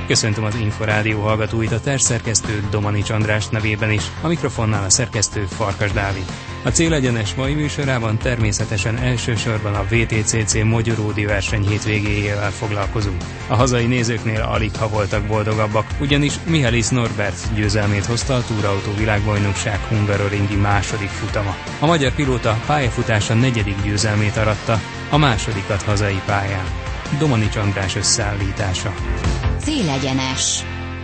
Köszöntöm az Inforádió hallgatóit, a tervszerkesztő Domanics András nevében is, a mikrofonnál a szerkesztő Farkas Dávid. A Célegyenes mai műsorában természetesen elsősorban a VTCC mogyoródi verseny hétvégéjével foglalkozunk. A hazai nézőknél alig ha voltak boldogabbak, ugyanis Mihály Norbert győzelmét hozta a túrautó világbajnokság hungaroringi második futama. A magyar pilóta pályafutása 4. győzelmét aratta, a másodikat hazai pályán. Domanics András összeállítása. Célegyenes.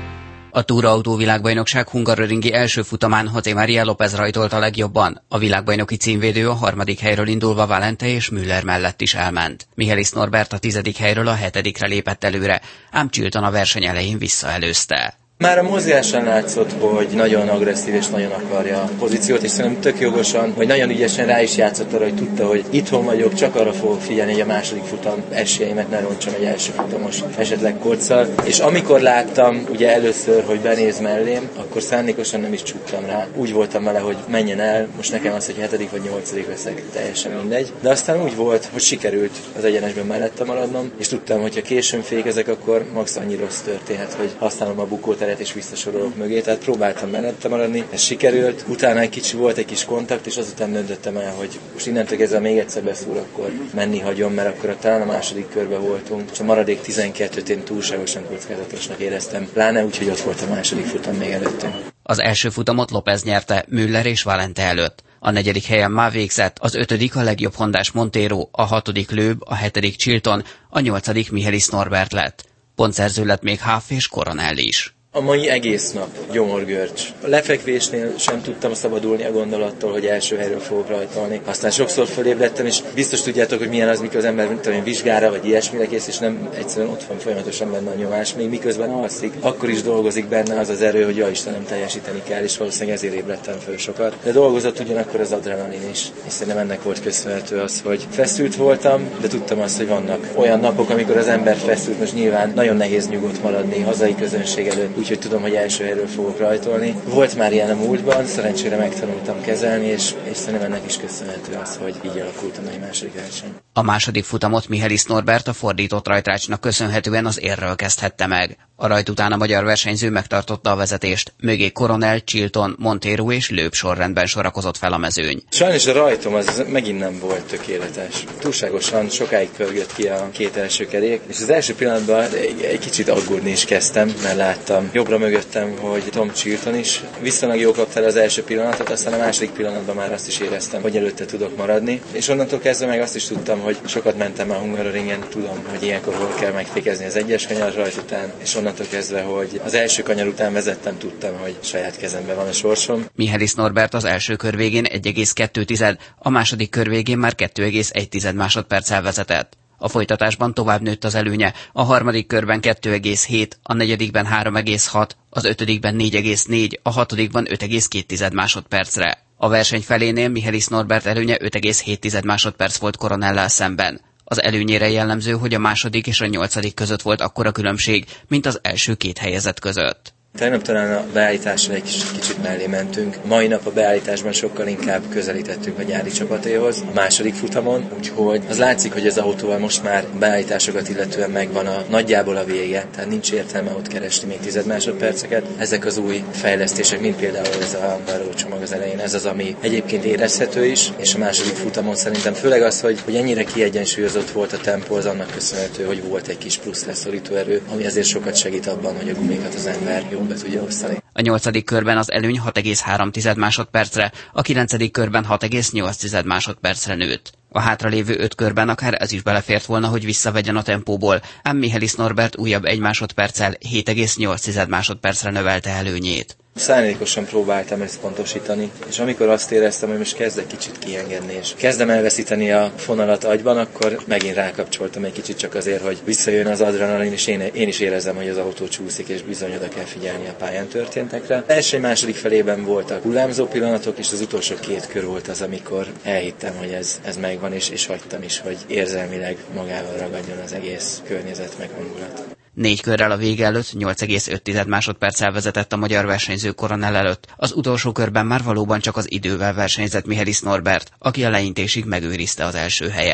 A túrautó világbajnokság hungaroringi első futamán José María López rajtolt a legjobban. A világbajnoki címvédő a 3. helyről indulva Valente és Müller mellett is elment. Mihály Norbert a 10. helyről a 7. lépett előre, ám Chilton a verseny elején visszaelőzte. Már a mozgásán látszott, hogy nagyon agresszív és nagyon akarja a pozíciót, és szerintem tök jogosan, hogy nagyon ügyesen rá is játszott arra, hogy tudta, hogy itthon vagyok, csak arra fogok figyelni, hogy a második futam esélyeimet ne rontsam egy első futamos esetleg kocccal. És amikor láttam ugye először, hogy benéz mellém, akkor szándékosan nem is csuktam rá. Úgy voltam vele, hogy menjen el, most nekem az, hogy 7. vagy 8. leszek, teljesen mindegy. De aztán úgy volt, hogy sikerült az egyenesben mellette maradnom, és tudtam, hogy ha későn fékezek, akkor max annyi rossz történhet, hogy használom a bukót és visszasorolok mögé, tehát próbáltam mellette maradni, ez sikerült, utána egy kicsi volt egy kis kontakt, és azután döntöttem el, hogy most innentől kezdve még egyszer beszúr, akkor menni hagyom, mert akkor talán a második körbe voltunk, és a maradék 12-t én túlságosan kockázatosnak éreztem, pláne úgy, hogy ott volt a második futam még előttünk. Az első futamot López nyerte Müller és Valente előtt. A 4. helyen már végzett, az 5. a legjobb hondás Montero, a 6. Loeb, a 7. Chilton, a 8. Mihály Norbert lett. Pontszerző lett még Huff és Coronel is. A mai egész nap gyomorgörcs. A lefekvésnél sem tudtam szabadulni a gondolattól, hogy első helyről fogok rajtolni. Aztán sokszor fölébredtem, és biztos tudjátok, hogy milyen az, mikor az ember vizsgára vagy ilyesmire kész, és nem egyszerűen ott van folyamatosan benne a nyomás, még miközben alszik. Akkor is dolgozik benne az az erő, hogy ja Istenem, teljesíteni kell, és valószínűleg ezért ébredtem föl sokat. De dolgozott ugyanakkor az adrenalin is. És szerintem ennek volt köszönhető az, hogy feszült voltam, de tudtam azt, hogy vannak olyan napok, amikor az ember feszült, most nyilván nagyon nehéz nyugodt maradni hazai közönség előtt. Úgyhogy tudom, hogy első helyről fogok rajtolni. Volt már ilyen a múltban, szerencsére megtanultam kezelni, és szerintem ennek is köszönhető az, hogy így alakult a mai második verseny. A második futamot Mihály Norbert a fordított rajtrácsnak köszönhetően az érről kezdhette meg. A rajt után a magyar versenyző megtartotta a vezetést, mögé Coronel, Chilton, Montero és Loeb sorrendben sorakozott fel a mezőny. Sajnos a rajtom az megint nem volt tökéletes. Túlságosan sokáig pörgött ki a két első kerék, és az első pillanatban egy kicsit aggódni is kezdtem, mert láttam jobbra mögöttem, hogy Tom Chilton is viszonylag jól kapta el az első pillanatot, aztán a második pillanatban már azt is éreztem, hogy előtte tudok maradni, és onnantól kezdve meg azt is tudtam, hogy sokat mentem a Hungaroringen, tudom, hogy ilyenkor hol kell megfékezni az egyes kanyar rajt után, és onnantól kezdve, hogy az első kanyar után vezettem, tudtam, hogy saját kezemben van a sorsom. Mihály Norbert az első kör végén 1,2, a második kör végén már 2,1 másodperccel vezetett. A folytatásban tovább nőtt az előnye, a harmadik körben 2,7, a negyedikben 3,6, az ötödikben 4,4, a hatodikban 5,2 másodpercre. A verseny felénél Mihály Norbert előnye 5,7 másodperc volt Coronellel szemben. Az előnyére jellemző, hogy a második és a 8. között volt akkora különbség, mint az első két helyezett között. Tegnap talán a beállítással egy kicsit mellé mentünk. Mai nap a beállításban sokkal inkább közelítettünk a nyári csapatéhoz, a második futamon, úgyhogy az látszik, hogy az autóval most már beállításokat illetően megvan nagyjából a vége, tehát nincs értelme ott keresni még 10 másodperceket. Ezek az új fejlesztések, mint például ez a csomag az elején, ez az, ami egyébként érezhető is, és a második futamon szerintem főleg az, hogy ennyire kiegyensúlyozott volt a tempó, az annak köszönhető, hogy volt egy kis plusz leszorító erő, ami azért sokat segít abban, hogy a gumikat az ember be tudja osztani. A 8. körben az előny 6,3 másodpercre, a 9. körben 6,8 másodpercre nőtt. A hátralévő 5 körben akár ez is belefért volna, hogy visszavegyen a tempóból, ám Mihály Norbert újabb 1 másodperccel 7,8 másodpercre növelte előnyét. Szándékosan próbáltam ezt pontosítani, és amikor azt éreztem, hogy most kezdek kicsit kiengedni, és kezdem elveszíteni a fonalat agyban, akkor megint rákapcsoltam egy kicsit csak azért, hogy visszajön az adrenalin, és én is érezem, hogy az autó csúszik, és bizony oda kell figyelni a pályán történtekre. Első-második felében voltak hullámzó pillanatok, és az utolsó 2 kör volt az, amikor elhittem, hogy ez megvan, és hagytam is, hogy érzelmileg magával ragadjon az egész környezet meg hangulat. 4 körrel a vége előtt 8,5 másodperccel vezetett a magyar versenyző Coronel előtt. Az utolsó körben már valóban csak az idővel versenyzett Mihály Norbert, aki a leintésig megőrizte az első helyet.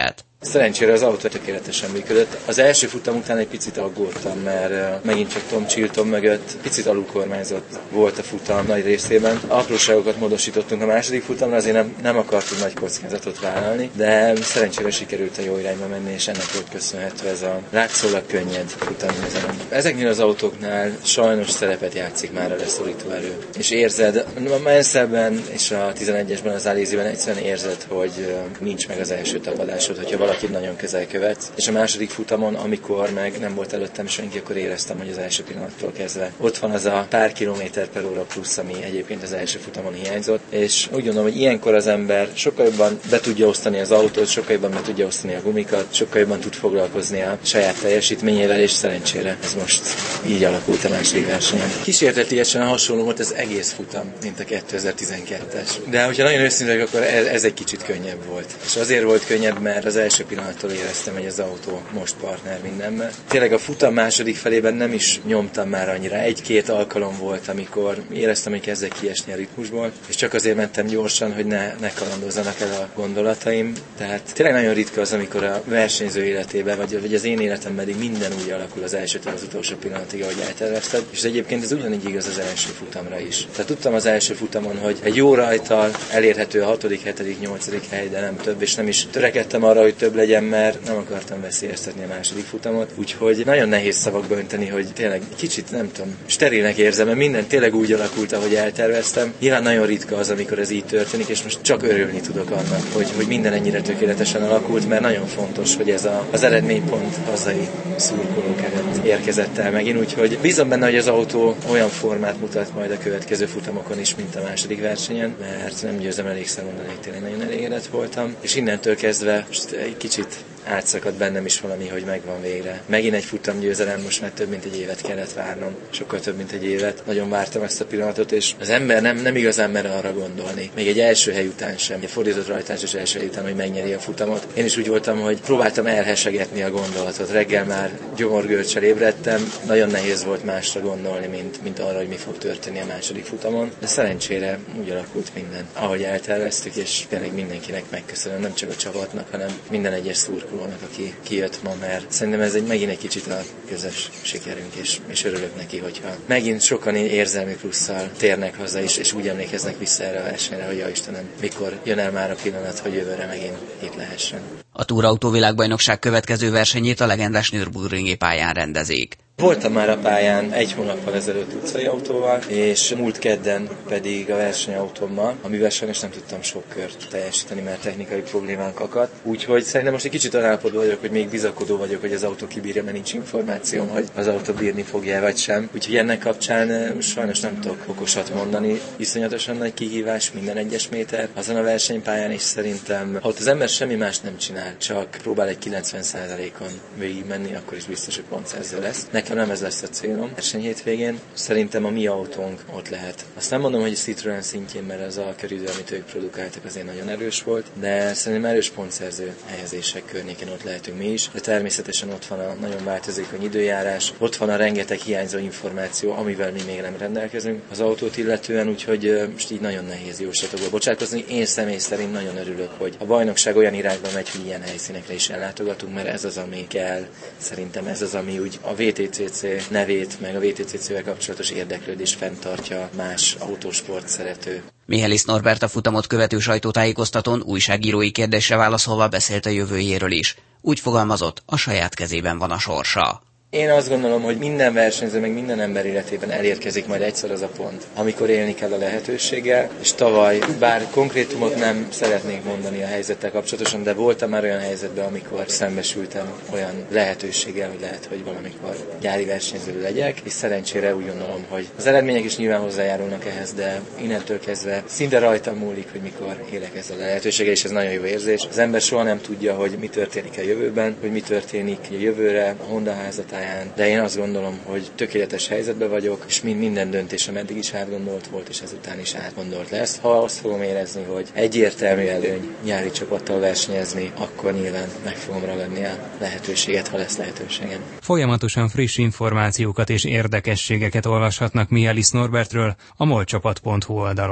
Szerencsére az autó tökéletesen működött. Az első futam után egy picit aggódtam, mert megint csak Tom Chilton mögött picit alulkormányzott volt a futam nagy részében. Apróságokat módosítottunk a második futamra, azért nem akartunk nagy kockázatot vállalni, de szerencsére sikerült a jó irányba menni, és ennek volt köszönhető ez a látszólag könnyed futamgyőzelem. Ezeknél az autóknál sajnos szerepet játszik már a leszorító erő. És érzed, a Mansellben és a 11-esben, az Alesi-ben egyszerűen érzed, hogy nincs meg az első tapadásod, hogyha valakit nagyon közel követsz. És a második futamon, amikor meg nem volt előttem senki, akkor éreztem, hogy az első pillanattól kezdve ott van az a pár kilométer per óra plusz, ami egyébként az első futamon hiányzott. És úgy gondolom, hogy ilyenkor az ember sokkal jobban be tudja osztani az autót, sokkal jobban be tudja osztani a gumikat, sokkal jobban tud foglalkozni a saját teljesítményével, és szerencsére ez most így alakult a második versenyen. Kísértetiesen hasonló volt az egész futam, mint a 2012-es. De hogyha nagyon őszintén, akkor ez egy kicsit könnyebb volt. És azért volt könnyebb, mert az első pillanattól éreztem, hogy az autó most partner mindenben. Tényleg a futam második felében nem is nyomtam már annyira. Egy-két alkalom volt, amikor éreztem, hogy kezdek kiesni a ritmusból, és csak azért mentem gyorsan, hogy ne kalandozzanak el a gondolataim. Tehát tényleg nagyon ritka az, amikor a versenyző életében, vagy az én életemben pedig minden úgy alakul az elsőtől az utolsó pillanatig, ahogy eltervezted. És egyébként ez ugyanígy igaz az első futamra is. Tehát tudtam az első futamon, hogy egy jó rajttal elérhető a 6., 7., 8. hely, de nem több, és nem is törekedtem arra, hogy több legyen, mert nem akartam veszélyeztetni a második futamot. Úgyhogy nagyon nehéz szavakba önteni, hogy tényleg kicsit, nem tudom, sterilnek érzem, mert minden tényleg úgy alakult, ahogy elterveztem. Nyilván nagyon ritka az, amikor ez így történik, és most csak örülni tudok annak, hogy minden ennyire tökéletesen alakult, mert nagyon fontos, hogy ez az eredménypont hazai szurkolók előtt érkezett el megint, úgyhogy bízom benne, hogy az autó olyan formát mutat majd a következő futamokon is, mint a második versenyen, mert nem győzem elégszer mondani, hogy tényleg nagyon elégedett voltam, és innentől kezdve most egy kicsit átszakadt bennem is valami, hogy megvan végre. Megint egy futamgyőzelem, most már több mint egy évet kellett várnom, sokkal több mint egy évet. Nagyon vártam ezt a pillanatot, és az ember nem igazán mer arra gondolni. Még egy első hely után sem, egy fordított rajtás első hely után, hogy megnyeri a futamot. Én is úgy voltam, hogy próbáltam elhesegetni a gondolatot. Reggel már gyomorgörcsel ébredtem, nagyon nehéz volt másra gondolni, mint arra, hogy mi fog történni a második futamon. De szerencsére úgy alakult minden, ahogy elterveztük, és tényleg mindenkinek megköszönöm, nem csak a csapatnak, hanem minden egyes szurkolónak, aki kijött ma, mert szerintem ez megint egy kicsit a közös sikerünk, és örülök neki, hogyha megint sokan érzelmi plusszal térnek haza, és úgy emlékeznek vissza erre a versenyre, hogy ja Istenem, mikor jön el már a pillanat, hogy jövőre megint itt lehessen. A Túrautó világbajnokság következő versenyét a legendás Nürburgringi pályán rendezik. Voltam már a pályán egy hónappal ezelőtt utcai autóval, és múlt kedden pedig a versenyautómmal, amivel sajnos nem tudtam sok kört teljesíteni, mert technikai problémánk akadt. Úgyhogy szerintem most egy kicsit állapotban vagyok, hogy még bizakodó vagyok, hogy az autó kibírja, mert nincs információm, hogy az autó bírni fogja vagy sem. Úgyhogy ennek kapcsán sajnos nem tudok okosat mondani. Iszonyatosan nagy kihívás minden egyes méter azon a versenypályán, és szerintem, ha ott az ember semmi más nem csinál, csak próbál egy 90%-on végigmenni, akkor is biztos, hogy pontszerző lesz. Nekem nem ez lesz a célom. Verseny hétvégén szerintem a mi autónk ott lehet. Azt nem mondom, hogy a Citroën szintjén, mert az a köridő, amit ők produkáltak, azért nagyon erős volt, de szerintem erős pontszerző helyezések környékén ott lehetünk mi is. De természetesen ott van a nagyon változékony időjárás, ott van a rengeteg hiányzó információ, amivel mi még nem rendelkezünk az autót illetően, úgyhogy most így nagyon nehéz jóslatokba bocsátkozni. Én személy szerint nagyon örülök, hogy a bajnokság olyan irányba megy, hogy ilyen helyszínekre is ellátogatunk, mert ez az, ami kell. Szerintem ez az, ami úgy a VTCC nevét, meg a VTCC-vel kapcsolatos érdeklődést fenntartja más autósport szerető. Mihális Norbert a futamot követő sajtótájékoztatón újságírói kérdésre válaszolva beszélt a jövőjéről is. Úgy fogalmazott, a saját kezében van a sorsa. Én azt gondolom, hogy minden versenyző, meg minden ember életében elérkezik majd egyszer az a pont, amikor élni kell a lehetőséggel, és tavaly, bár konkrétumot nem szeretnék mondani a helyzettel kapcsolatosan, de voltam már olyan helyzetben, amikor szembesültem olyan lehetőséggel, hogy lehet, hogy valamikor gyári versenyző legyek, és szerencsére úgy gondolom, hogy az eredmények is nyilván hozzájárulnak ehhez, de innentől kezdve szinte rajtam múlik, hogy mikor élek ezzel a lehetőséggel, és ez nagyon jó érzés. Az ember soha nem tudja, hogy mi történik a jövőben, hogy mi történik a jövőre, a Honda házatáján, de én azt gondolom, hogy tökéletes helyzetben vagyok, és minden döntésem eddig is átgondolt volt, és ezután is átgondolt lesz. Ha azt fogom érezni, hogy egyértelmű előny nyári csapattal versenyezni, akkor nyilván meg fogom ragadni a lehetőséget, ha lesz lehetőségem. Folyamatosan friss információkat és érdekességeket olvashatnak Mihális Norbertről a molcsapat.hu oldalon.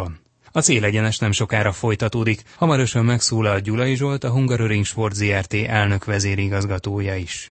A célegyenes nem sokára folytatódik, hamarosan megszólal Gyulai Zsolt, a Hungaroring Sport Zrt. elnök vezérigazgatója is.